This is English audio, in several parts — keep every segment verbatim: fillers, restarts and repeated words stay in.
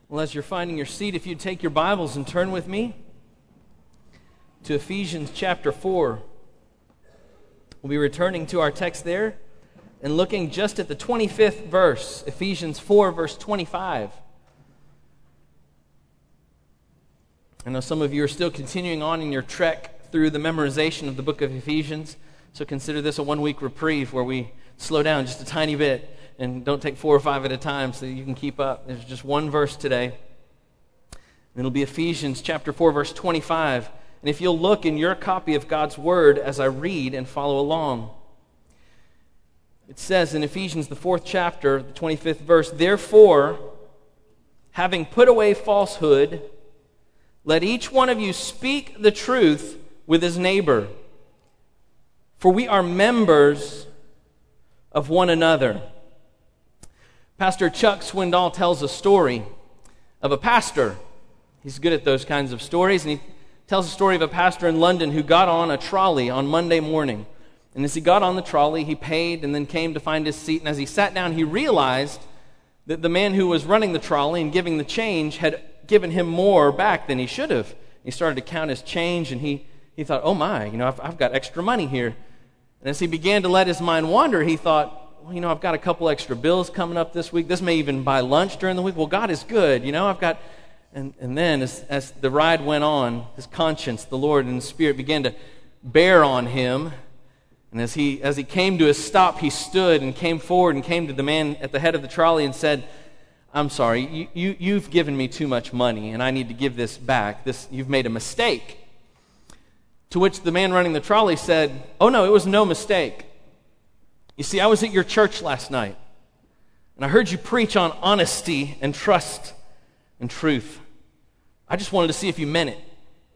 Well, as you're finding your seat, if you'd take your Bibles and turn with me to Ephesians chapter four. We'll be returning to our text there and looking just at the twenty-fifth verse, Ephesians four, verse twenty-five. I know some of you are still continuing on in your trek through the memorization of the book of Ephesians, so consider this a one-week reprieve where we slow down just a tiny bit and don't take four or five at a time so you can keep up. There's just one verse today. And it'll be Ephesians chapter four, verse twenty-five. And if you'll look in your copy of God's Word as I read and follow along, it says in Ephesians, the fourth chapter, the twenty-fifth verse, "Therefore, having put away falsehood, let each one of you speak the truth with his neighbor, for we are members of one another." Pastor Chuck Swindoll tells a story of a pastor. He's good at those kinds of stories, and he tells a story of a pastor in London who got on a trolley on Monday morning. And as he got on the trolley, he paid and then came to find his seat. And as he sat down, he realized that the man who was running the trolley and giving the change had given him more back than he should have. He started to count his change, and he, he thought, oh my, you know, I've, I've got extra money here. And as he began to let his mind wander, he thought, well, you know, I've got a couple extra bills coming up this week. This may even buy lunch during the week. Well, God is good, you know, I've got... And, and then as, as the ride went on, his conscience, the Lord and the Spirit began to bear on him. And as he as he came to a stop, he stood and came forward and came to the man at the head of the trolley and said, "I'm sorry, you, you, you've given me too much money, and I need to give this back. This you've made a mistake." To which the man running the trolley said, "Oh no, it was no mistake. You see, I was at your church last night, and I heard you preach on honesty and trust and truth. I just wanted to see if you meant it."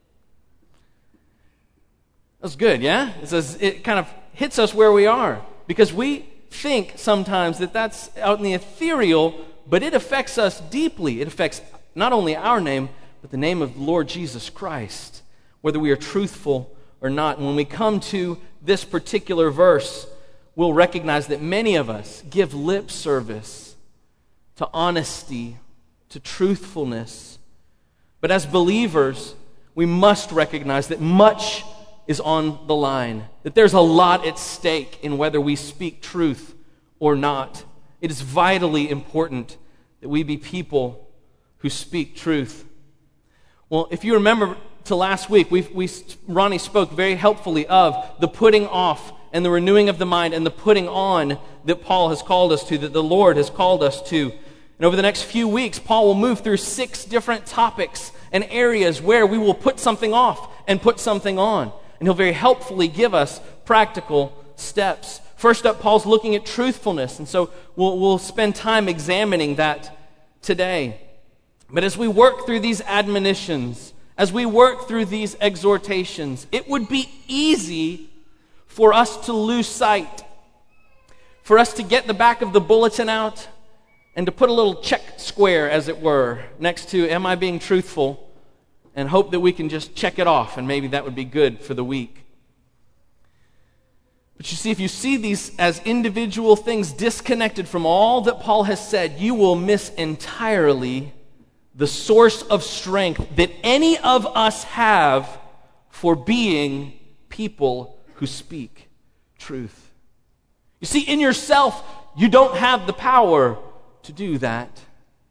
That's good, yeah? It says it kind of hits us where we are, because we think sometimes that that's out in the ethereal, but it affects us deeply. It affects not only our name, but the name of the Lord Jesus Christ, whether we are truthful or not. And when we come to this particular verse, we'll recognize that many of us give lip service to honesty, to truthfulness. But as believers, we must recognize that much is on the line, that there's a lot at stake in whether we speak truth or not. It is vitally important that we be people who speak truth. Well, if you remember to last week, we we Ronnie spoke very helpfully of the putting off and the renewing of the mind and the putting on that Paul has called us to, that the Lord has called us to. And over the next few weeks, Paul will move through six different topics and areas where we will put something off and put something on. And he'll very helpfully give us practical steps. First up, Paul's looking at truthfulness, and so we'll, we'll spend time examining that today. But as we work through these admonitions, as we work through these exhortations, it would be easy for us to lose sight, for us to get the back of the bulletin out and to put a little check square, as it were, next to am I being truthful, and hope that we can just check it off, and maybe that would be good for the week. But you see, if you see these as individual things disconnected from all that Paul has said, you will miss entirely the source of strength that any of us have for being people who speak truth. You see, in yourself, you don't have the power to do that.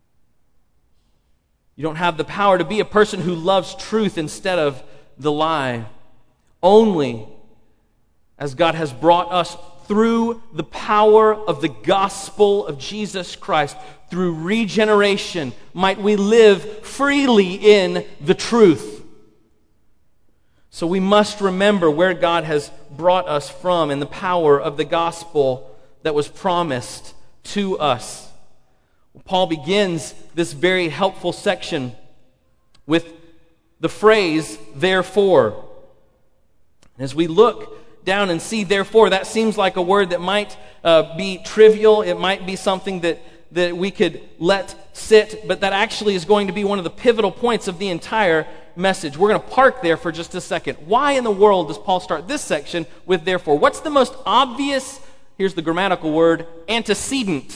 You don't have the power to be a person who loves truth instead of the lie. Only as God has brought us through the power of the gospel of Jesus Christ, through regeneration, might we live freely in the truth. So we must remember where God has brought us from and the power of the gospel that was promised to us. Paul begins this very helpful section with the phrase, therefore. As we look down and see therefore, that seems like a word that might uh, be trivial. It might be something that, that we could let sit, but that actually is going to be one of the pivotal points of the entire message. We're going to park there for just a second. Why in the world does Paul start this section with therefore? What's the most obvious, here's the grammatical word, antecedent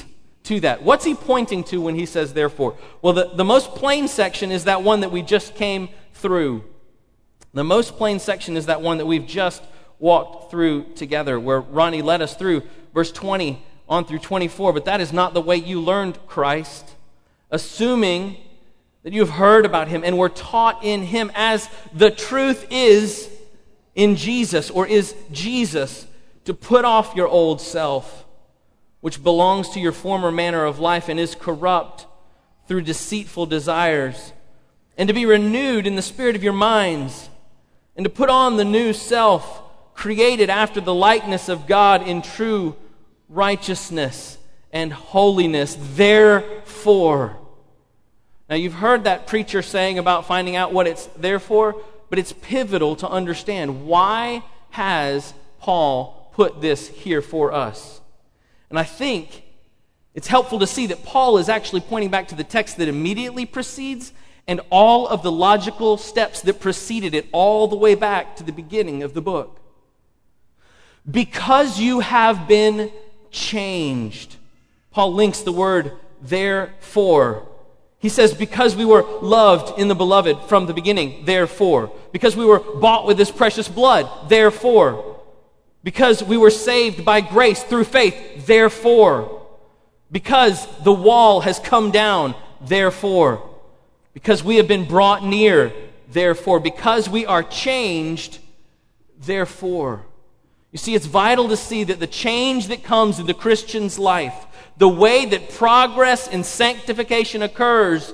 to that. What's he pointing to when he says therefore? Well, the, the most plain section is that one that we just came through. The most plain section is that one that we've just walked through together, where Ronnie led us through verse twenty on through twenty-four. But that is not the way you learned Christ, assuming that you have heard about him and were taught in him as the truth is in Jesus, or is Jesus, to put off your old self, which belongs to your former manner of life and is corrupt through deceitful desires, and to be renewed in the spirit of your minds, and to put on the new self, created after the likeness of God in true righteousness and holiness. Therefore. Now, you've heard that preacher saying about finding out what it's there for, but it's pivotal to understand, why has Paul put this here for us? And I think it's helpful to see that Paul is actually pointing back to the text that immediately precedes and all of the logical steps that preceded it all the way back to the beginning of the book. Because you have been changed. Paul links the word therefore. He says, because we were loved in the beloved from the beginning, therefore. Because we were bought with his precious blood, therefore. Because we were saved by grace through faith, therefore. Because the wall has come down, therefore. Because we have been brought near, therefore. Because we are changed, therefore. You see, it's vital to see that the change that comes in the Christian's life, the way that progress and sanctification occurs,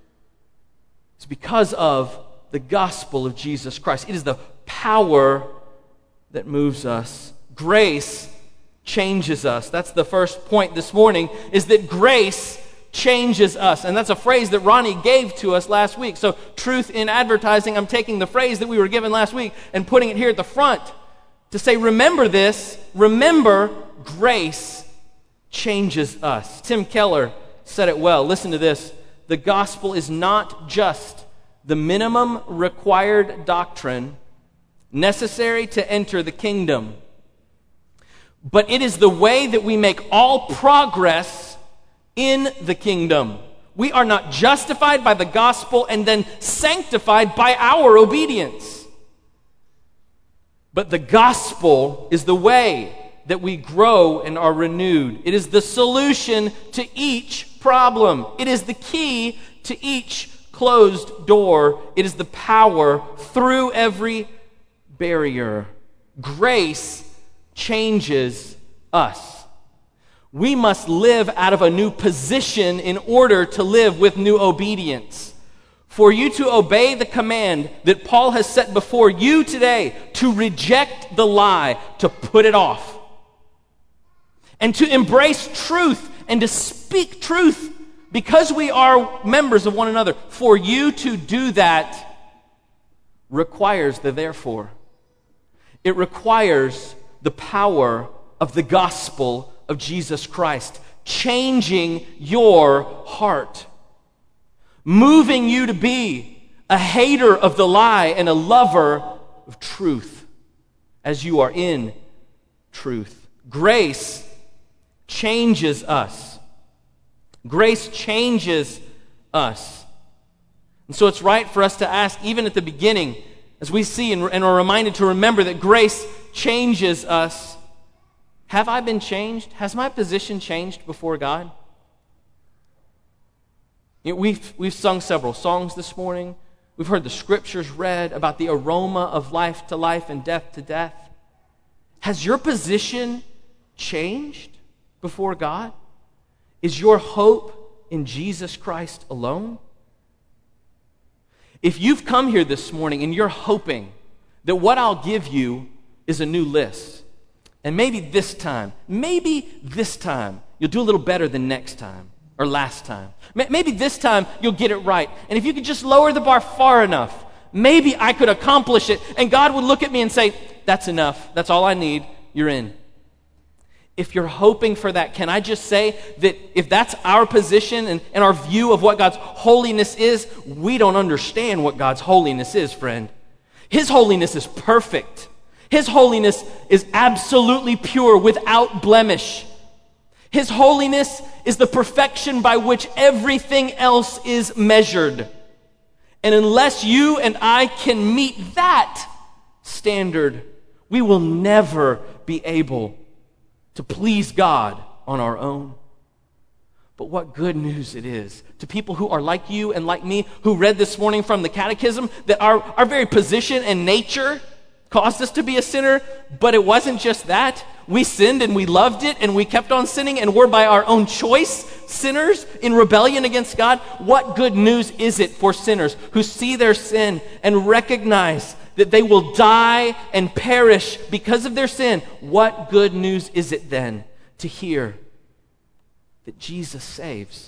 is because of the gospel of Jesus Christ. It is the power that moves us. Grace changes us. That's the first point this morning, is that grace changes us. And that's a phrase that Ronnie gave to us last week. So, truth in advertising, I'm taking the phrase that we were given last week and putting it here at the front to say, remember this, remember grace changes us. Tim Keller said it well. Listen to this. The gospel is not just the minimum required doctrine necessary to enter the kingdom, but it is the way that we make all progress in the kingdom. We are not justified by the gospel and then sanctified by our obedience. But the gospel is the way that we grow and are renewed. It is the solution to each problem. It is the key to each closed door. It is the power through every barrier. Grace changes us. We must live out of a new position in order to live with new obedience. For you to obey the command that Paul has set before you today, to reject the lie, to put it off, and to embrace truth and to speak truth because we are members of one another. For you to do that requires the therefore. It requires the power of the gospel of Jesus Christ, changing your heart, moving you to be a hater of the lie and a lover of truth as you are in truth. Grace changes us. Grace changes us. And so it's right for us to ask, even at the beginning, as we see and, and are reminded to remember that grace changes us, have I been changed? Has my position changed before God? You know, we've, we've sung several songs this morning. We've heard the scriptures read about the aroma of life to life and death to death. Has your position changed before God? Is your hope in Jesus Christ alone? If you've come here this morning and you're hoping that what I'll give you is a new list, and maybe this time, maybe this time, you'll do a little better than next time or last time. Maybe this time you'll get it right. And if you could just lower the bar far enough, maybe I could accomplish it. And God would look at me and say, that's enough. That's all I need. You're in. If you're hoping for that, can I just say that if that's our position and, and our view of what God's holiness is, we don't understand what God's holiness is, friend. His holiness is perfect. His holiness is absolutely pure, without blemish. His holiness is the perfection by which everything else is measured. And unless you and I can meet that standard, we will never be able to please God on our own. But what good news it is to people who are like you and like me, who read this morning from the Catechism, that our, our very position and nature caused us to be a sinner, but it wasn't just that. We sinned and we loved it and we kept on sinning and were by our own choice sinners in rebellion against God. What good news is it for sinners who see their sin and recognize that they will die and perish because of their sin? What good news is it then to hear that Jesus saves?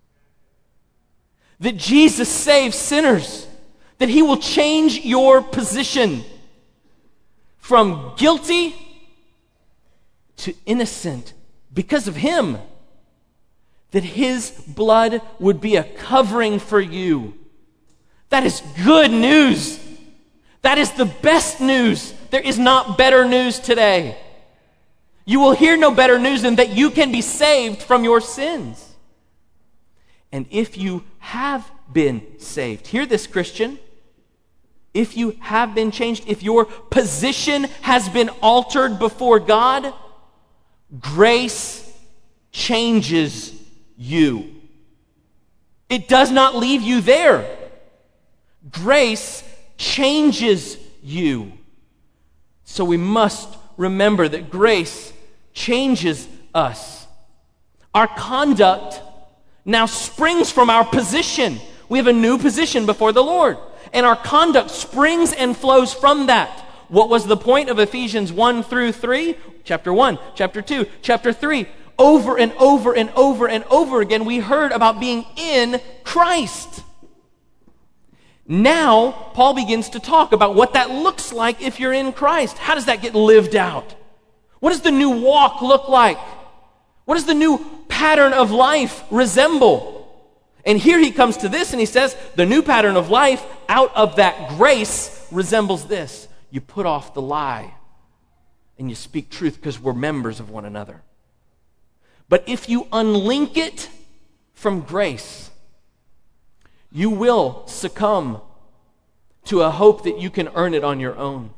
That Jesus saves sinners. That he will change your position from guilty to innocent because of him. That his blood would be a covering for you. That is good news. That is the best news. There is not better news today. You will hear no better news than that you can be saved from your sins. And if you have been saved, hear this, Christian. If you have been changed, if your position has been altered before God, grace changes you. It does not leave you there. Grace changes you. So we must remember that grace changes us. Our conduct now springs from our position. We have a new position before the Lord. And our conduct springs and flows from that. What was the point of Ephesians one through three? Chapter one, chapter two, chapter three. Over and over and over and over again, we heard about being in Christ. Now, Paul begins to talk about what that looks like if you're in Christ. How does that get lived out? What does the new walk look like? What does the new pattern of life resemble? And here he comes to this and he says, the new pattern of life out of that grace resembles this. You put off the lie and you speak truth because we're members of one another. But if you unlink it from grace, you will succumb to a hope that you can earn it on your own.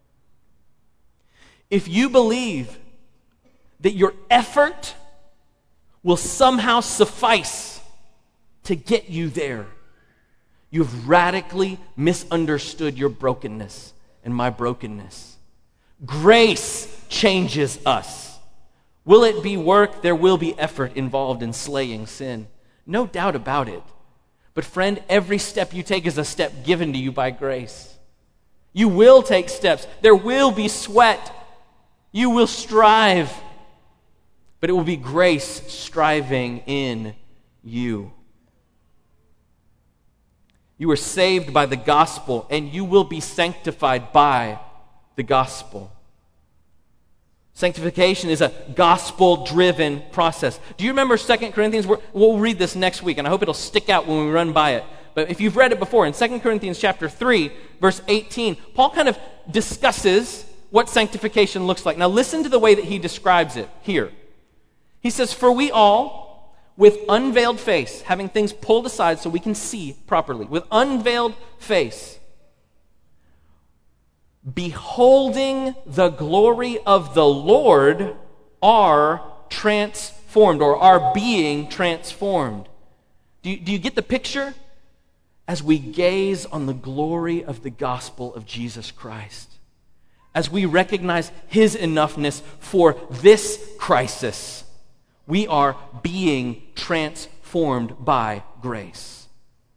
If you believe that your effort will somehow suffice to get you there, you've radically misunderstood your brokenness and my brokenness. Grace changes us. Will it be work? There will be effort involved in slaying sin. No doubt about it. But friend, every step you take is a step given to you by grace. You will take steps. There will be sweat. You will strive. But it will be grace striving in you. You are saved by the gospel, and you will be sanctified by the gospel. Sanctification is a gospel-driven process. Do you remember Second Corinthians? We'll read this next week, and I hope it'll stick out when we run by it. But if you've read it before, in Second Corinthians chapter three, verse eighteen, Paul kind of discusses what sanctification looks like. Now listen to the way that he describes it here. He says, "For we all, with unveiled face, having things pulled aside so we can see properly, with unveiled face, beholding the glory of the Lord, are transformed," or are being transformed. Do you, do you get the picture? As we gaze on the glory of the gospel of Jesus Christ, as we recognize his enoughness for this crisis, we are being transformed by grace.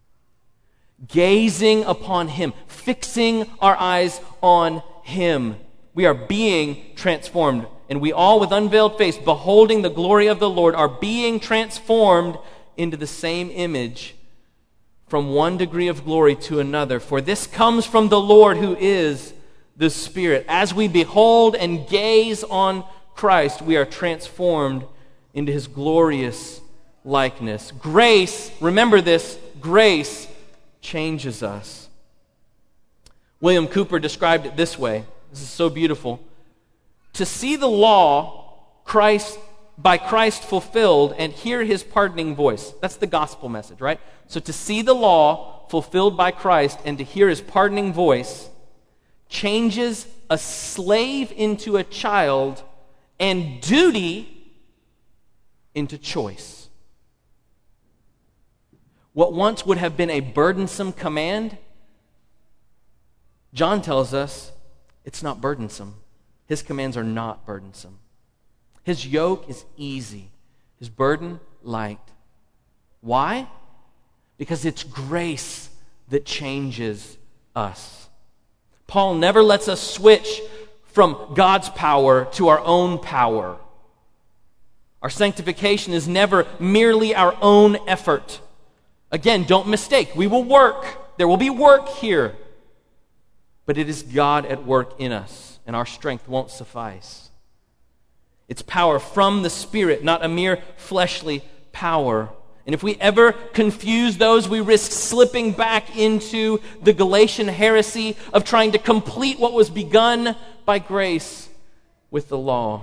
Gazing upon him, fixing our eyes on him, we are being transformed. And we all, with unveiled face, beholding the glory of the Lord, are being transformed into the same image from one degree of glory to another. For this comes from the Lord, who is the Spirit. As we behold and gaze on Christ, we are transformed into his glorious likeness. Grace, remember this, grace changes us. William Cooper described it this way. This is so beautiful. To see the law Christ by Christ fulfilled and hear his pardoning voice. That's the gospel message, right? So to see the law fulfilled by Christ and to hear his pardoning voice changes a slave into a child and duty into choice. What once would have been a burdensome command, John tells us it's not burdensome. His commands are not burdensome. His yoke is easy. His burden light. Why? Because it's grace that changes us. Paul never lets us switch from God's power to our own power. Our sanctification is never merely our own effort. Again, don't mistake. We will work. There will be work here. But it is God at work in us, and our strength won't suffice. It's power from the Spirit, not a mere fleshly power. And if we ever confuse those, we risk slipping back into the Galatian heresy of trying to complete what was begun by grace with the law.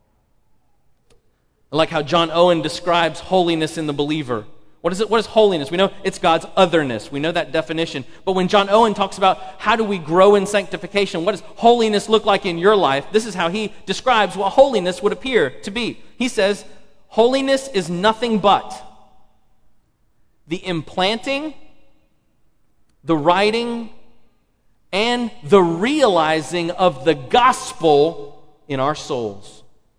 I like how John Owen describes holiness in the believer. What is it? What is holiness? We know it's God's otherness. We know that definition. But when John Owen talks about how do we grow in sanctification, what does holiness look like in your life? This is how he describes what holiness would appear to be. He says, holiness is nothing but the implanting, the writing, and the realizing of the gospel in our souls.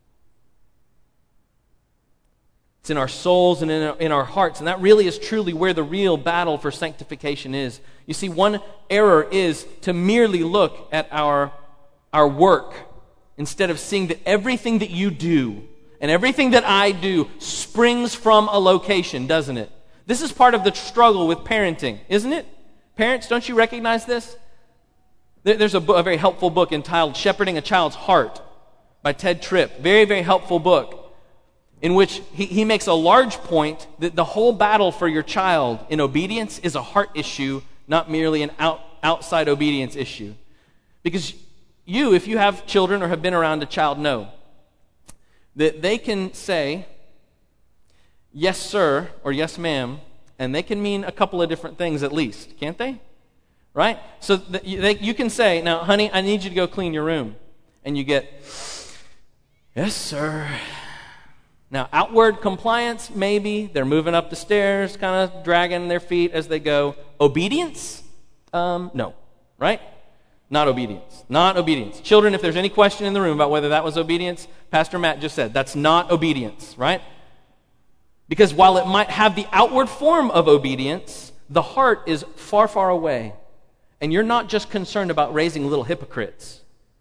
It's in our souls and in our, in our hearts. And that really is truly where the real battle for sanctification is. You see, one error is to merely look at our, our work instead of seeing that everything that you do and everything that I do springs from a location, doesn't it? This is part of the struggle with parenting, isn't it? Parents, don't you recognize this? There, there's a, book, a very helpful book entitled Shepherding a Child's Heart by Ted Tripp. Very, very helpful book, in which he, he makes a large point that the whole battle for your child in obedience is a heart issue, not merely an out, outside obedience issue. Because you, if you have children or have been around a child, know that they can say, yes, sir, or yes, ma'am, and they can mean a couple of different things at least, can't they? Right? So that you, they, you can say, now, honey, I need you to go clean your room. And you get, yes, sir. Now, outward compliance, maybe. They're moving up the stairs, kind of dragging their feet as they go. Obedience? Um, no. Right? Not obedience. Not obedience. Children, if there's any question in the room about whether that was obedience, Pastor Matt just said, that's not obedience, right? Because while it might have the outward form of obedience, the heart is far, far away. And you're not just concerned about raising little hypocrites.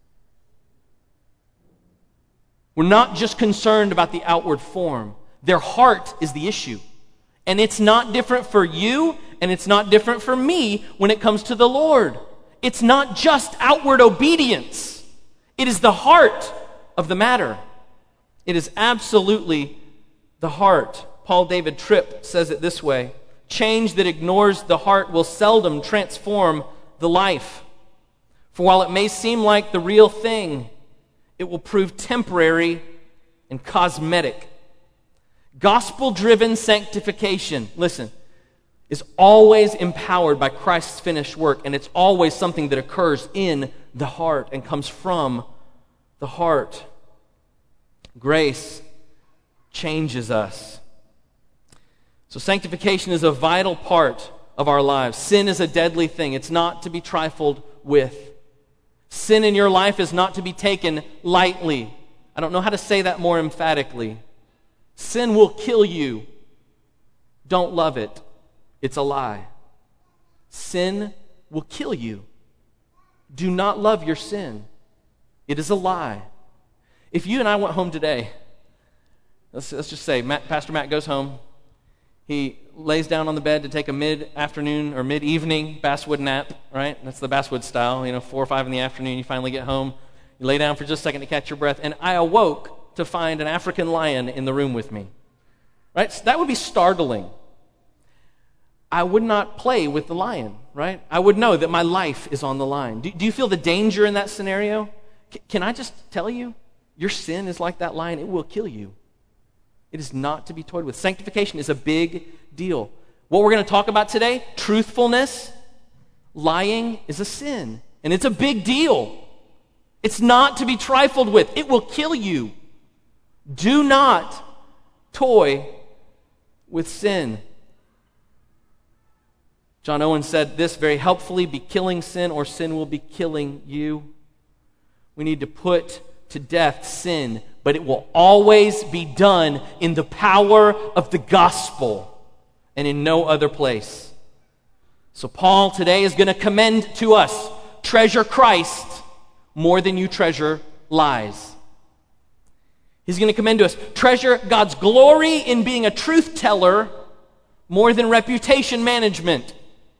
We're not just concerned about the outward form. Their heart is the issue. And it's not different for you, and it's not different for me when it comes to the Lord. It's not just outward obedience. It is the heart of the matter. It is absolutely the heart. Paul David Tripp says it this way: change that ignores the heart will seldom transform the life. For while it may seem like the real thing, it will prove temporary and cosmetic. Gospel-driven sanctification, listen, is always empowered by Christ's finished work, and it's always something that occurs in the heart and comes from the heart. Grace changes us. So sanctification is a vital part of our lives. Sin is a deadly thing. It's not to be trifled with. Sin in your life is not to be taken lightly. I don't know how to say that more emphatically. Sin will kill you. Don't love it. It's a lie. Sin will kill you. Do not love your sin. It is a lie. If you and I went home today, let's, let's just say Matt, Pastor Matt goes home. He lays down on the bed to take a mid-afternoon or mid-evening basswood nap, right? That's the basswood style. You know, four or five in the afternoon, you finally get home. You lay down for just a second to catch your breath. And I awoke to find an African lion in the room with me, right? So that would be startling. I would not play with the lion, right? I would know that my life is on the line. Do, do you feel the danger in that scenario? C- can I just tell you, your sin is like that lion. It will kill you. It is not to be toyed with. Sanctification is a big deal. What we're going to talk about today, truthfulness, lying is a sin. And it's a big deal. It's not to be trifled with. It will kill you. Do not toy with sin. John Owen said this very helpfully, be killing sin or sin will be killing you. We need to put to death sin, but it will always be done in the power of the gospel and in no other place. So Paul today is going to commend to us, treasure Christ more than you treasure lies. He's going to commend to us, treasure God's glory in being a truth teller more than reputation management.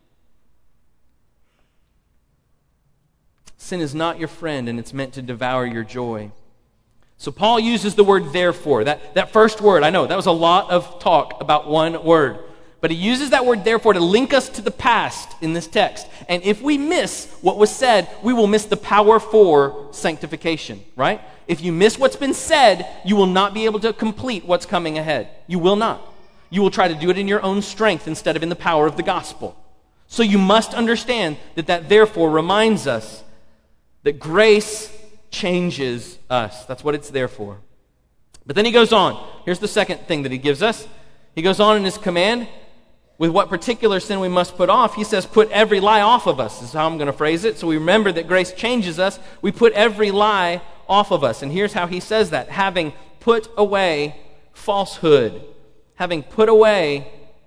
Sin is not your friend, and it's meant to devour your joy. So Paul uses the word therefore. That, that first word, I know, that was a lot of talk about one word. But he uses that word therefore to link us to the past in this text. And if we miss what was said, we will miss the power for sanctification, right? If you miss what's been said, you will not be able to complete what's coming ahead. You will not. You will try to do it in your own strength instead of in the power of the gospel. So you must understand that that therefore reminds us that grace changes us. That's what it's there for. But then he goes on. Here's the second thing that he gives us. He goes on in his command with what particular sin we must put off. He says, put every lie off of us. This is how I'm going to phrase it. So we remember that grace changes us. We put every lie off of us. And here's how he says that. Having put away falsehood. Having put away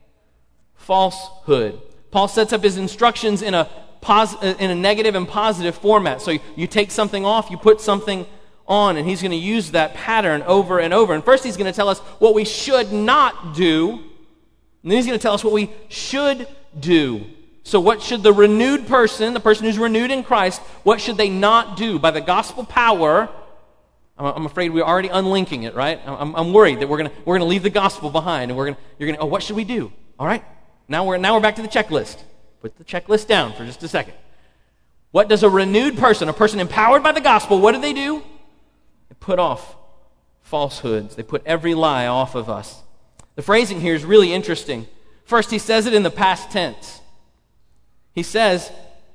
falsehood. Paul sets up his instructions in a pos- in a negative and positive format. So you, you take something off, you put something on, and he's going to use that pattern over and over. And first he's going to tell us what we should not do, and then he's going to tell us what we should do. So what should the renewed person, the person who's renewed in Christ, what should they not do? By the gospel power, I'm afraid we're already unlinking it, right? I'm, I'm worried that we're going to we're going to leave the gospel behind, and we're going to you're going to oh, what should we do? All right, now we're now we're back to the checklist. Put the checklist down for just a second. What does a renewed person, a person empowered by the gospel, what do they do? They put off falsehoods. They put every lie off of us. The phrasing here is really interesting. First, he says it in the past tense. He says,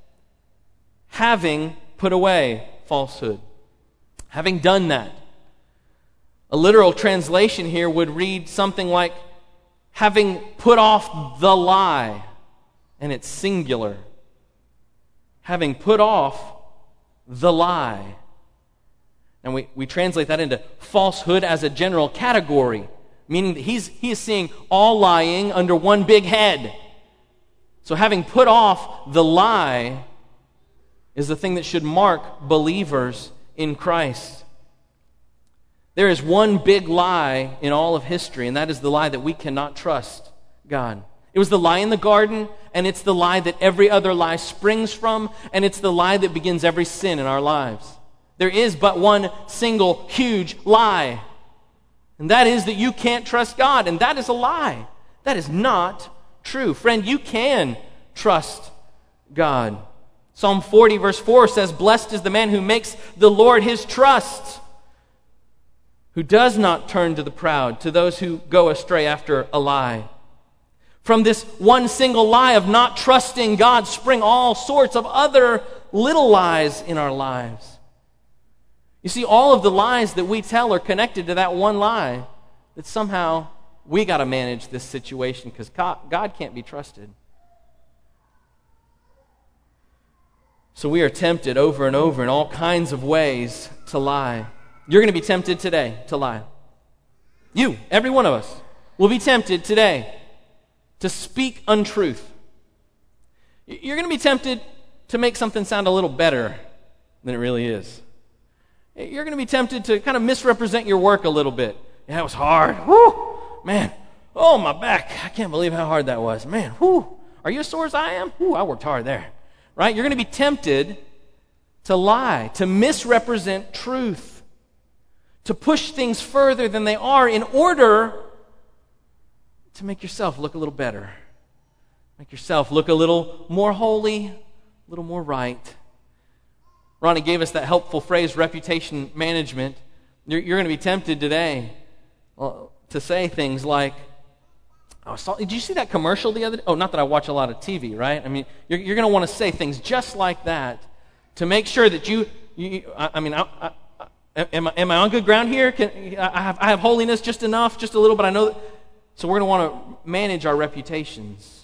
having put away falsehood. Having done that. A literal translation here would read something like, having put off the lie, and it's singular. Having put off the lie. And we, we translate that into falsehood as a general category, meaning that he's, he is seeing all lying under one big head. So having put off the lie is the thing that should mark believers in Christ. There is one big lie in all of history, and that is the lie that we cannot trust God. It was the lie in the garden, and it's the lie that every other lie springs from, and it's the lie that begins every sin in our lives. There is but one single huge lie, and that is that you can't trust God, and that is a lie. That is not true. Friend, you can trust God. Psalm forty verse four says, blessed is the man who makes the Lord his trust, who does not turn to the proud, to those who go astray after a lie. From this one single lie of not trusting God spring all sorts of other little lies in our lives. You see, all of the lies that we tell are connected to that one lie, that somehow we got to manage this situation because God can't be trusted. So we are tempted over and over in all kinds of ways to lie. You're going to be tempted today to lie. You, every one of us, will be tempted today to speak untruth. You're going to be tempted to make something sound a little better than it really is. You're going to be tempted to kind of misrepresent your work a little bit. Yeah, it was hard. Whoo, man. Oh, my back. I can't believe how hard that was. Man, whoo. Are you as sore as I am? Whoo, I worked hard there. Right? You're going to be tempted to lie, to misrepresent truth, to push things further than they are in order to make yourself look a little better. Make yourself look a little more holy, a little more right. Ronnie gave us that helpful phrase, reputation management. You're, you're going to be tempted today. Well, to say things like, oh, saw, did you see that commercial the other day? Oh, not that I watch a lot of T V, right? I mean, you're, you're going to want to say things just like that to make sure that you, you I, I mean, I, I, I, am, I, am I on good ground here? Can, I, have, I have holiness just enough, just a little, but I know that. So we're going to want to manage our reputations.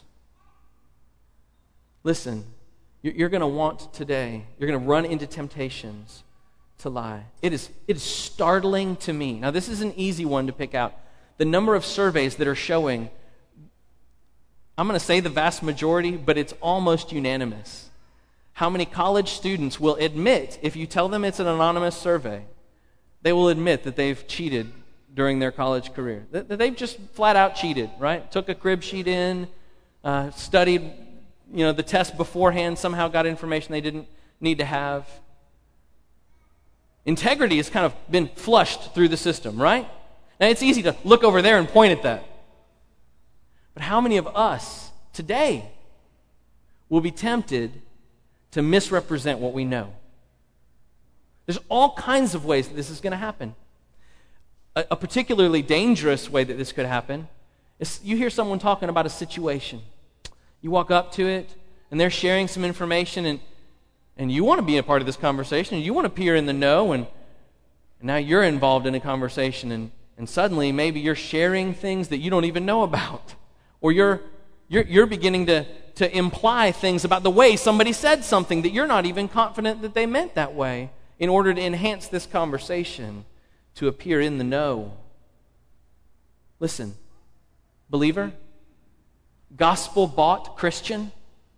Listen, you're, you're going to want today, you're going to run into temptations to lie. It is, it is startling to me. Now, this is an easy one to pick out. The number of surveys that are showing, I'm going to say the vast majority, but it's almost unanimous. How many college students will admit, if you tell them it's an anonymous survey, they will admit that they've cheated during their college career. That they've just flat out cheated, right? Took a crib sheet in, uh, studied, you know, the test beforehand, somehow got information they didn't need to have. Integrity has kind of been flushed through the system, right? Now, it's easy to look over there and point at that. But how many of us today will be tempted to misrepresent what we know? There's all kinds of ways that this is going to happen. A, a particularly dangerous way that this could happen is you hear someone talking about a situation. You walk up to it, and they're sharing some information, and And you want to be a part of this conversation, and you want to appear in the know, and, and now you're involved in a conversation, and, and suddenly maybe you're sharing things that you don't even know about. Or you're you're, you're beginning to, to imply things about the way somebody said something that you're not even confident that they meant that way in order to enhance this conversation, to appear in the know. Listen, believer, gospel-bought Christian,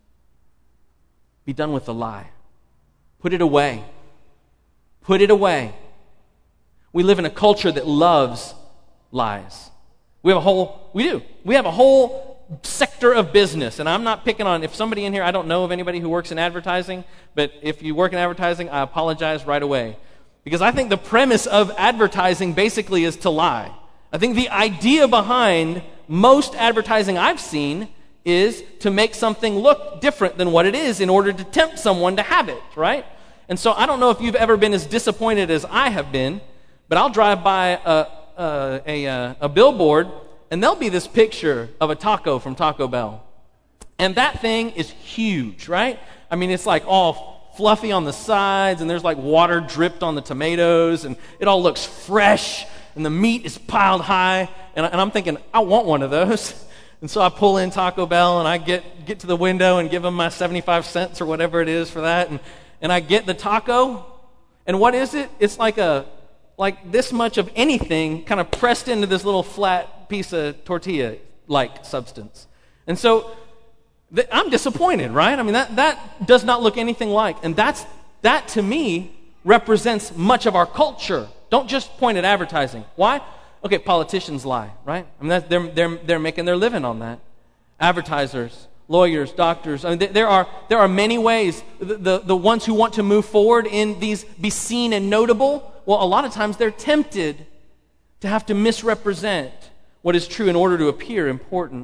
be done with the lie. Put it away. Put it away. We live in a culture that loves lies. We have a whole, we do. We have a whole sector of business, and I'm not picking on, if somebody in here, I don't know of anybody who works in advertising, but if you work in advertising, I apologize right away. Because I think the premise of advertising basically is to lie. I think the idea behind most advertising I've seen is to make something look different than what it is in order to tempt someone to have it, right? And so I don't know if you've ever been as disappointed as I have been, but I'll drive by a, a, a, a billboard, and there'll be this picture of a taco from Taco Bell. And that thing is huge, right? I mean, it's like all fluffy on the sides, and there's like water dripped on the tomatoes, and it all looks fresh, and the meat is piled high, and, and I'm thinking, I want one of those. And so I pull in Taco Bell, and I get, get to the window and give them my seventy-five cents or whatever it is for that, and, and I get the taco, and what is it? It's like a like this much of anything kind of pressed into this little flat piece of tortilla-like substance. And so th- I'm disappointed, right? I mean, that, that does not look anything like, and that's that to me represents much of our culture. Don't just point at advertising. Why? Okay, politicians lie, right? I mean, that, they're, they're, they're making their living on that. Advertisers, lawyers, doctors. I mean, th- there are there are many ways. The, the, the ones who want to move forward in these, be seen and notable, well, a lot of times they're tempted to have to misrepresent what is true in order to appear important.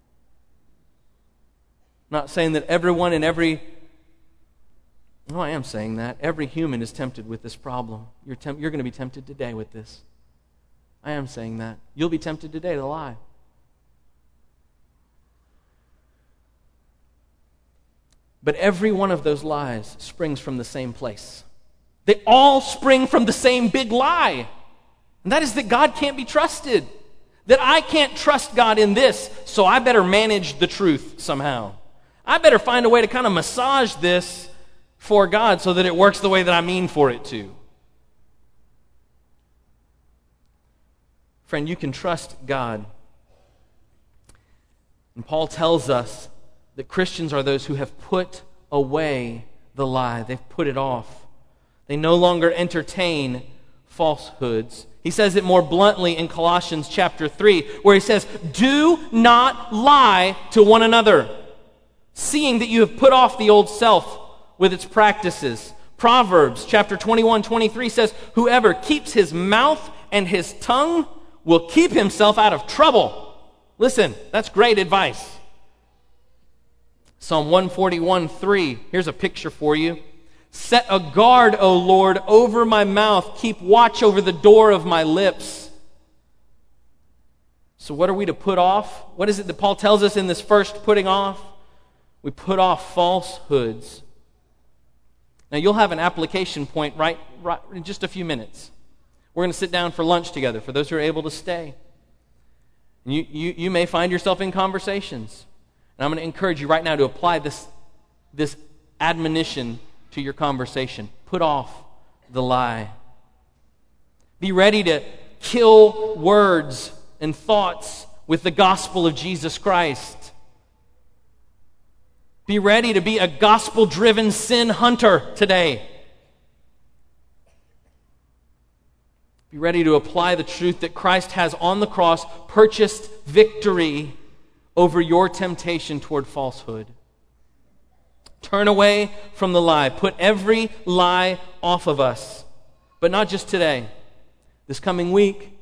I'm not saying that everyone in every... No, I am saying that. Every human is tempted with this problem. You're, temp- you're going to be tempted today with this. I am saying that. You'll be tempted today to lie. But every one of those lies springs from the same place. They all spring from the same big lie. And that is that God can't be trusted. That I can't trust God in this, so I better manage the truth somehow. I better find a way to kind of massage this for God so that it works the way that I mean for it to. Friend, you can trust God. And Paul tells us that Christians are those who have put away the lie. They've put it off. They no longer entertain falsehoods. He says it more bluntly in Colossians chapter three, where he says, "Do not lie to one another, seeing that you have put off the old self with its practices." Proverbs chapter twenty-one, twenty-three says, "Whoever keeps his mouth and his tongue will keep himself out of trouble." Listen, that's great advice. Psalm one forty-one, three. Here's a picture for you. "Set a guard, O Lord, over my mouth. Keep watch over the door of my lips." So what are we to put off? What is it that Paul tells us in this first putting off? We put off falsehoods. Now you'll have an application point right, right in just a few minutes. We're going to sit down for lunch together for those who are able to stay. And you, you, you may find yourself in conversations. And I'm going to encourage you right now to apply this, this admonition to your conversation. Put off the lie. Be ready to kill words and thoughts with the gospel of Jesus Christ. Be ready to be a gospel-driven sin hunter today. Be ready to apply the truth that Christ has on the cross purchased victory over your temptation toward falsehood. Turn away from the lie. Put every lie off of us. But not just today. This coming week,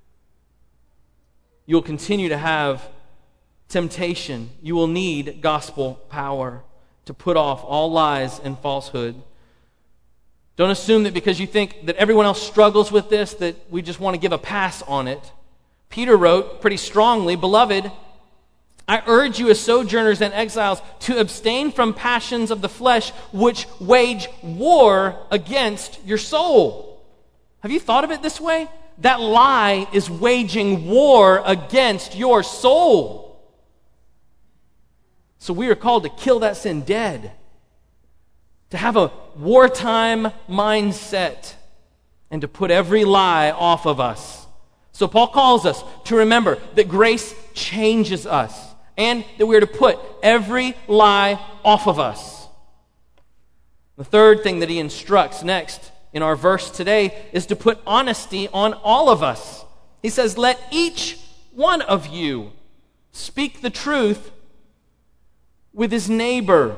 you'll continue to have temptation. You will need gospel power to put off all lies and falsehood. Don't assume that because you think that everyone else struggles with this, that we just want to give a pass on it. Peter wrote pretty strongly, "Beloved, I urge you as sojourners and exiles to abstain from passions of the flesh which wage war against your soul." Have you thought of it this way? That lie is waging war against your soul. So we are called to kill that sin dead, to have a wartime mindset, and to put every lie off of us. So Paul calls us to remember that grace changes us, and that we are to put every lie off of us. The third thing that he instructs next in our verse today is to put honesty on all of us. He says, "Let each one of you speak the truth with his neighbor."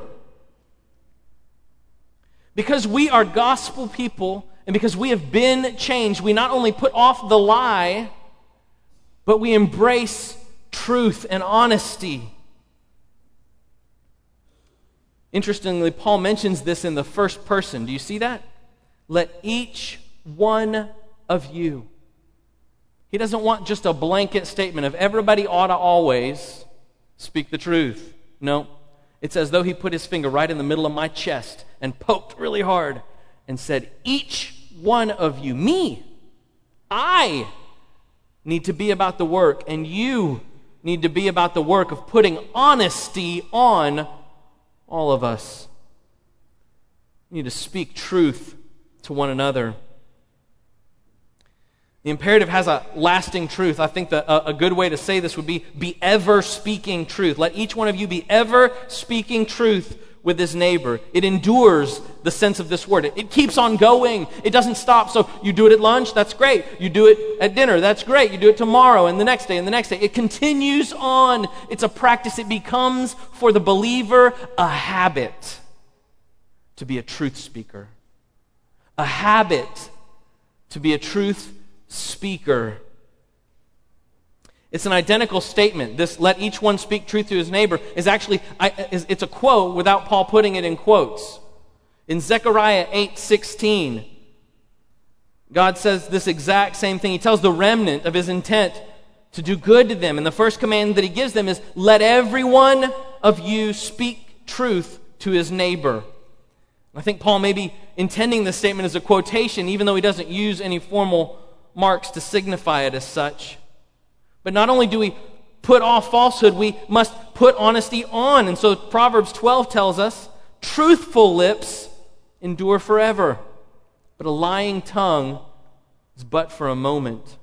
Because we are gospel people, and because we have been changed, we not only put off the lie, but we embrace truth and honesty. Interestingly, Paul mentions this in the first person. Do you see that? Let each one of you. He doesn't want just a blanket statement of everybody ought to always speak the truth. No. It's as though he put his finger right in the middle of my chest and poked really hard and said, each one of you, me, I need to be about the work, and you need to be about the work of putting honesty on all of us. We need to speak truth to one another. The imperative has a lasting truth. I think that a, a good way to say this would be, be ever speaking truth. Let each one of you be ever speaking truth with his neighbor. It endures the sense of this word. It, it keeps on going. It doesn't stop. So you do it at lunch, that's great. You do it at dinner, that's great. You do it tomorrow and the next day and the next day. It continues on. It's a practice. It becomes, for the believer, a habit to be a truth speaker. A habit to be a truth speaker. It's an identical statement. This "let each one speak truth to his neighbor" is actually, it's a quote without Paul putting it in quotes. In Zechariah eight sixteen, God says this exact same thing. He tells the remnant of his intent to do good to them. And the first command that he gives them is, "Let every one of you speak truth to his neighbor." I think Paul may be intending this statement as a quotation, even though he doesn't use any formal marks to signify it as such. But not only do we put off falsehood, we must put honesty on. And so Proverbs twelve tells us, truthful lips endure forever, but a lying tongue is but for a moment.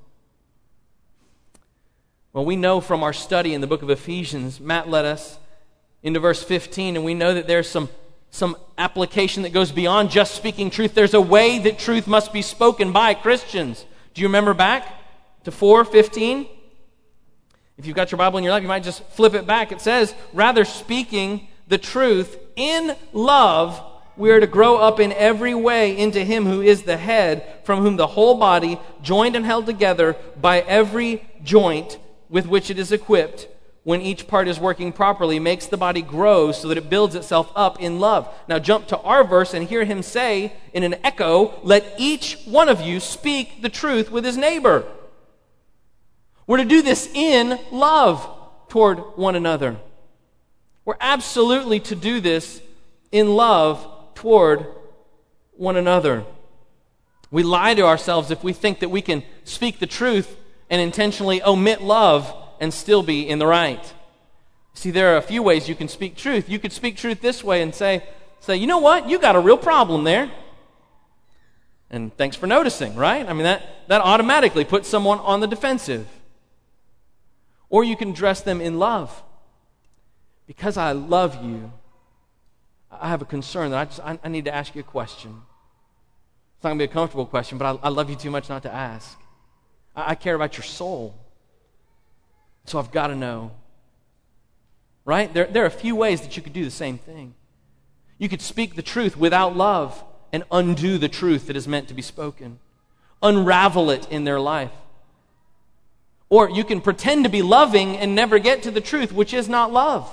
Well, we know from our study in the book of Ephesians, Matt led us into verse fifteen, and we know that there's some some application that goes beyond just speaking truth. There's a way that truth must be spoken by Christians. Do you remember back to four fifteen? If you've got your Bible in your lap, you might just flip it back. It says, "Rather speaking the truth in love, we are to grow up in every way into him who is the head, from whom the whole body, joined and held together by every joint with which it is equipped, when each part is working properly, makes the body grow so that it builds itself up in love." Now jump to our verse and hear him say in an echo, "Let each one of you speak the truth with his neighbor." We're to do this in love toward one another. We're absolutely to do this in love toward one another. We lie to ourselves if we think that we can speak the truth and intentionally omit love and still be in the right. See, there are a few ways you can speak truth. You could speak truth this way and say, say, you know what? You got a real problem there. And thanks for noticing, right? I mean, that, that automatically puts someone on the defensive. Or you can address them in love. Because I love you, I have a concern that I just I, I need to ask you a question. It's not going to be a comfortable question, but I, I love you too much not to ask. I, I care about your soul. So I've got to know. Right? There, there are a few ways that you could do the same thing. You could speak the truth without love and undo the truth that is meant to be spoken. Unravel it in their life. Or you can pretend to be loving and never get to the truth, which is not love.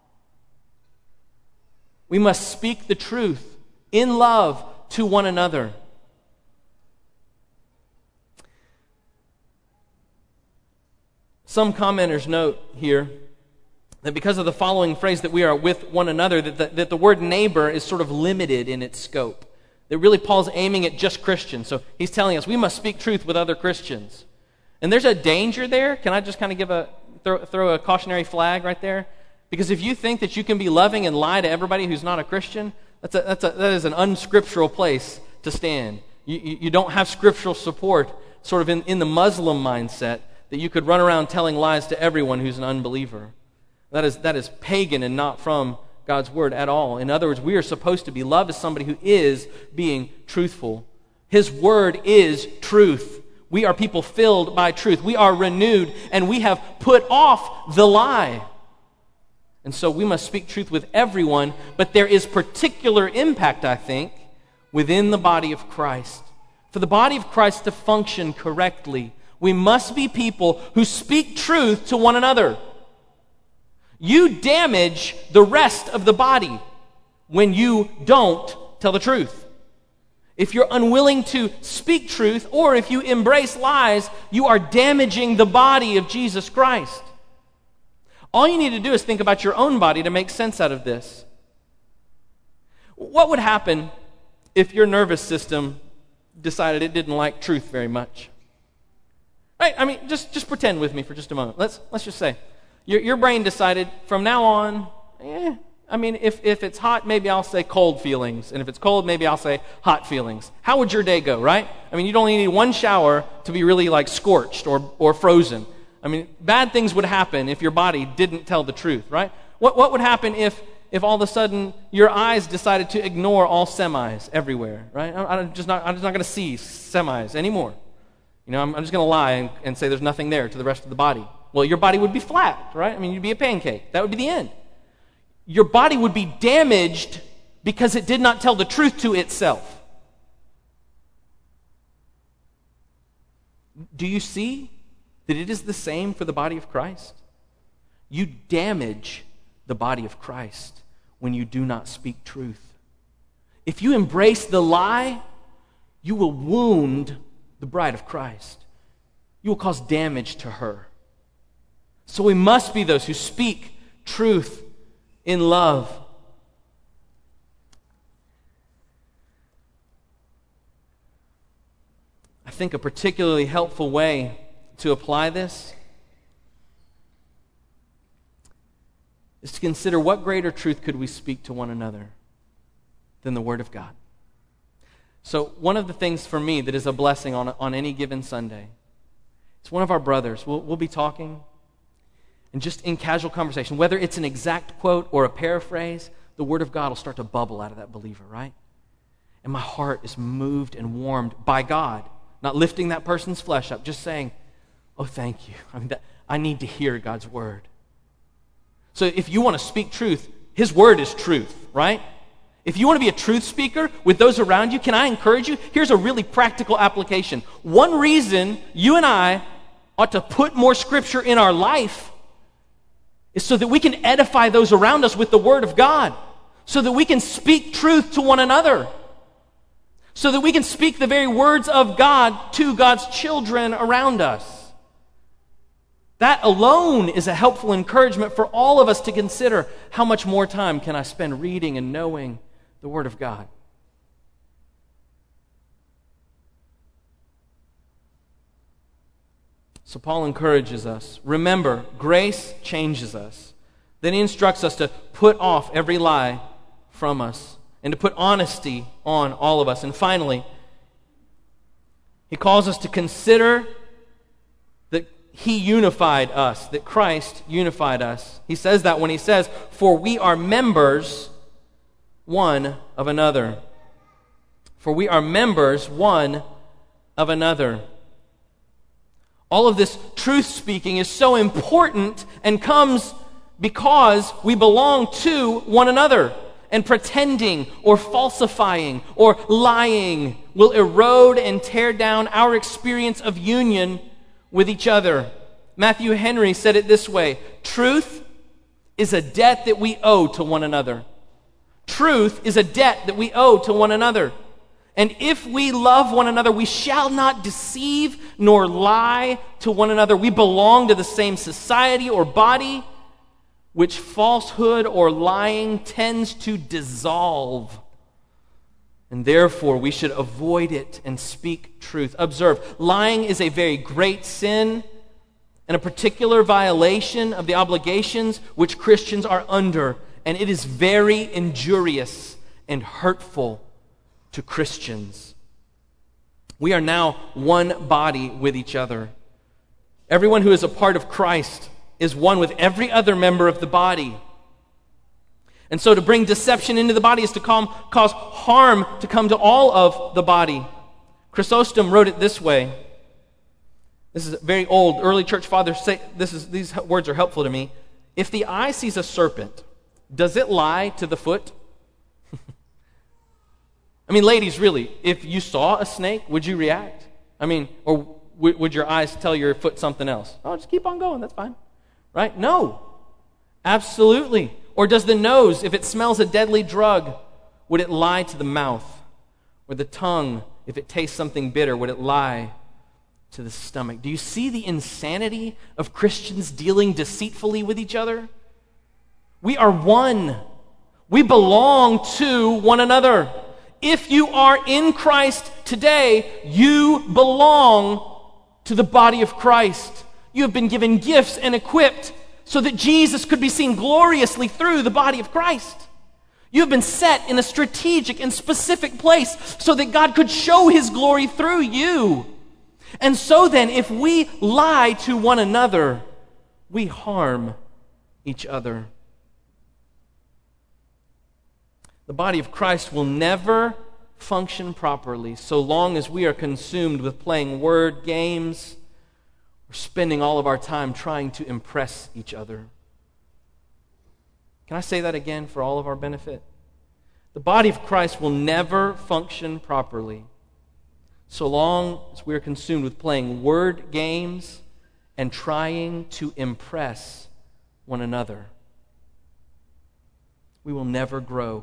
We must speak the truth in love to one another. Some commenters note here that because of the following phrase that we are with one another, that the, that the word neighbor is sort of limited in its scope. That really Paul's aiming at just Christians. So he's telling us we must speak truth with other Christians. And there's a danger there. Can I just kind of give a throw, throw a cautionary flag right there? Because if you think that you can be loving and lie to everybody who's not a Christian, that's a, that's a, that is an unscriptural place to stand. You, you, you don't have scriptural support sort of in, in the Muslim mindset that you could run around telling lies to everyone who's an unbeliever. That is, that is pagan and not from God's word at all. In other words, we are supposed to be loved as somebody who is being truthful. His word is truth. We are people filled by truth. We are renewed, and we have put off the lie. And so we must speak truth with everyone, but there is particular impact, I think, within the body of Christ. For the body of Christ to function correctly, we must be people who speak truth to one another. You damage the rest of the body when you don't tell the truth. If you're unwilling to speak truth, or if you embrace lies, you are damaging the body of Jesus Christ. All you need to do is think about your own body to make sense out of this. What would happen if your nervous system decided it didn't like truth very much? Right? I mean, just, just pretend with me for just a moment. Let's, let's just say your, your brain decided from now on, eh, I mean, if, if it's hot, maybe I'll say cold feelings. And if it's cold, maybe I'll say hot feelings. How would your day go, right? I mean, you'd only need one shower to be really like scorched or, or frozen. I mean, bad things would happen if your body didn't tell the truth, right? What, what would happen if, if all of a sudden your eyes decided to ignore all semis everywhere, right? I, I'm just not, I'm just not going to see semis anymore. You know, I'm, I'm just going to lie and, and say there's nothing there to the rest of the body. Well, your body would be flat, right? I mean, you'd be a pancake. That would be the end. Your body would be damaged because it did not tell the truth to itself. Do you see that it is the same for the body of Christ? You damage the body of Christ when you do not speak truth. If you embrace the lie, you will wound the bride of Christ. You will cause damage to her. So we must be those who speak truth in love. I think a particularly helpful way to apply this is to consider what greater truth could we speak to one another than the Word of God. So one of the things for me that is a blessing on, on any given Sunday, it's one of our brothers. We'll, we'll be talking, and just in casual conversation, whether it's an exact quote or a paraphrase, the Word of God will start to bubble out of that believer, right? And my heart is moved and warmed by God, not lifting that person's flesh up, just saying, oh, thank you. I mean, that, I need to hear God's Word. So if you want to speak truth, His Word is truth, right? If you want to be a truth speaker with those around you, can I encourage you? Here's a really practical application. One reason you and I ought to put more Scripture in our life is so that we can edify those around us with the Word of God, so that we can speak truth to one another, so that we can speak the very words of God to God's children around us. That alone is a helpful encouragement for all of us to consider, how much more time can I spend reading and knowing the Word of God? So Paul encourages us. Remember, grace changes us. Then he instructs us to put off every lie from us and to put honesty on all of us. And finally, he calls us to consider that he unified us, that Christ unified us. He says that when he says, "For we are members one of another." For we are members one of another. All of this truth speaking is so important and comes because we belong to one another. And pretending or falsifying or lying will erode and tear down our experience of union with each other. Matthew Henry said it this way: truth is a debt that we owe to one another. Truth is a debt that we owe to one another. And if we love one another, we shall not deceive nor lie to one another. We belong to the same society or body, which falsehood or lying tends to dissolve. And therefore, we should avoid it and speak truth. Observe, lying is a very great sin and a particular violation of the obligations which Christians are under, and it is very injurious and hurtful to Christians. We are now one body with each other. Everyone who is a part of Christ is one with every other member of the body. And so to bring deception into the body is to cause harm to come to all of the body. Chrysostom wrote it this way. This is very old. Early church fathers say, this is, these words are helpful to me. If the eye sees a serpent, does it lie to the foot? I mean, ladies, really, if you saw a snake, would you react? I mean, or w- would your eyes tell your foot something else? Oh, just keep on going, that's fine. Right? No. Absolutely. Or does the nose, if it smells a deadly drug, would it lie to the mouth? Or the tongue, if it tastes something bitter, would it lie to the stomach? Do you see the insanity of Christians dealing deceitfully with each other? We are one. We belong to one another. If you are in Christ today, you belong to the body of Christ. You have been given gifts and equipped so that Jesus could be seen gloriously through the body of Christ. You have been set in a strategic and specific place so that God could show his glory through you. And so then, if we lie to one another, we harm each other. The body of Christ will never function properly so long as we are consumed with playing word games or spending all of our time trying to impress each other. Can I say that again for all of our benefit? The body of Christ will never function properly so long as we are consumed with playing word games and trying to impress one another. We will never grow.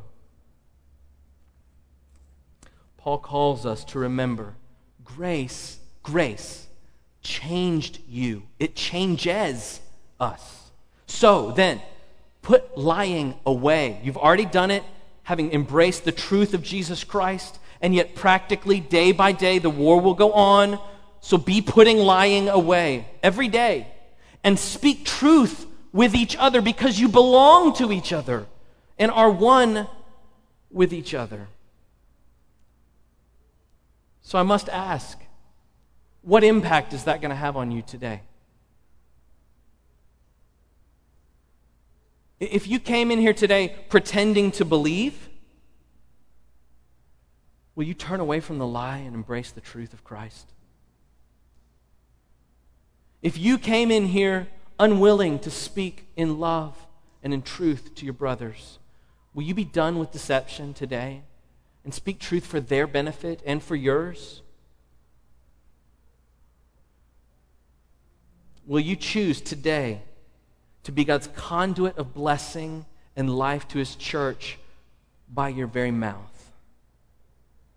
Paul calls us to remember, grace, grace changed you. It changes us. So then, put lying away. You've already done it, having embraced the truth of Jesus Christ, and yet practically, day by day, the war will go on. So be putting lying away every day, and speak truth with each other because you belong to each other and are one with each other. So I must ask, what impact is that going to have on you today? If you came in here today pretending to believe, will you turn away from the lie and embrace the truth of Christ? If you came in here unwilling to speak in love and in truth to your brothers, will you be done with deception today and speak truth for their benefit and for yours? Will you choose today to be God's conduit of blessing and life to his church by your very mouth?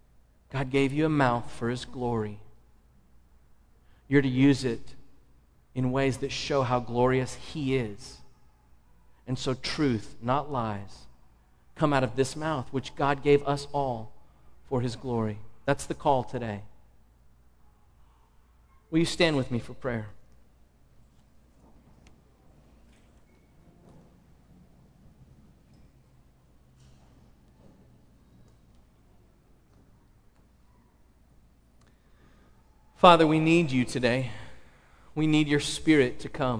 God gave you a mouth for his glory. You're to use it in ways that show how glorious He is. And so truth, not lies, come out of this mouth, which God gave us all for His glory. That's the call today. Will you stand with me for prayer? Father, we need You today. We need Your Spirit to come.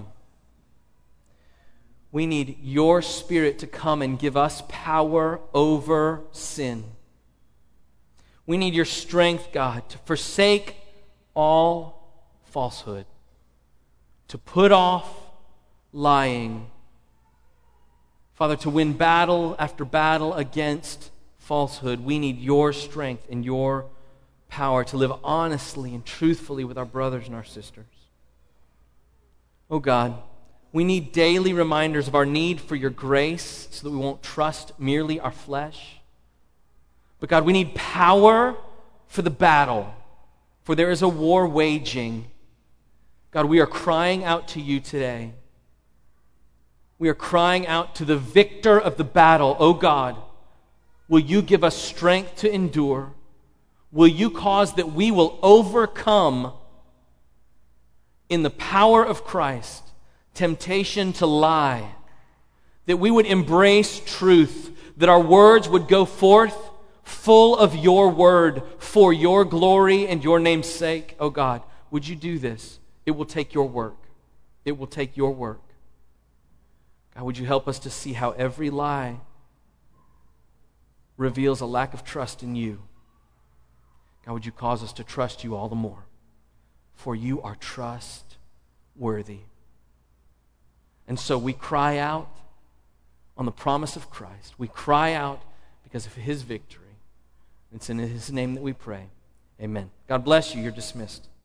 We need Your Spirit to come and give us power over sin. We need Your strength, God, to forsake all falsehood, to put off lying. Father, to win battle after battle against falsehood, we need Your strength and Your power to live honestly and truthfully with our brothers and our sisters. Oh God, we need daily reminders of our need for Your grace so that we won't trust merely our flesh. But God, we need power for the battle, for there is a war waging. God, we are crying out to You today. We are crying out to the victor of the battle. Oh God, will You give us strength to endure? Will You cause that we will overcome in the power of Christ temptation to lie, that we would embrace truth, that our words would go forth full of Your word for Your glory and Your name's sake. Oh God, would You do this? It will take Your work. It will take Your work. God, would You help us to see how every lie reveals a lack of trust in You? God, would You cause us to trust You all the more? For You are trustworthy. And so we cry out on the promise of Christ. We cry out because of His victory. It's in His name that we pray. Amen. God bless you. You're dismissed.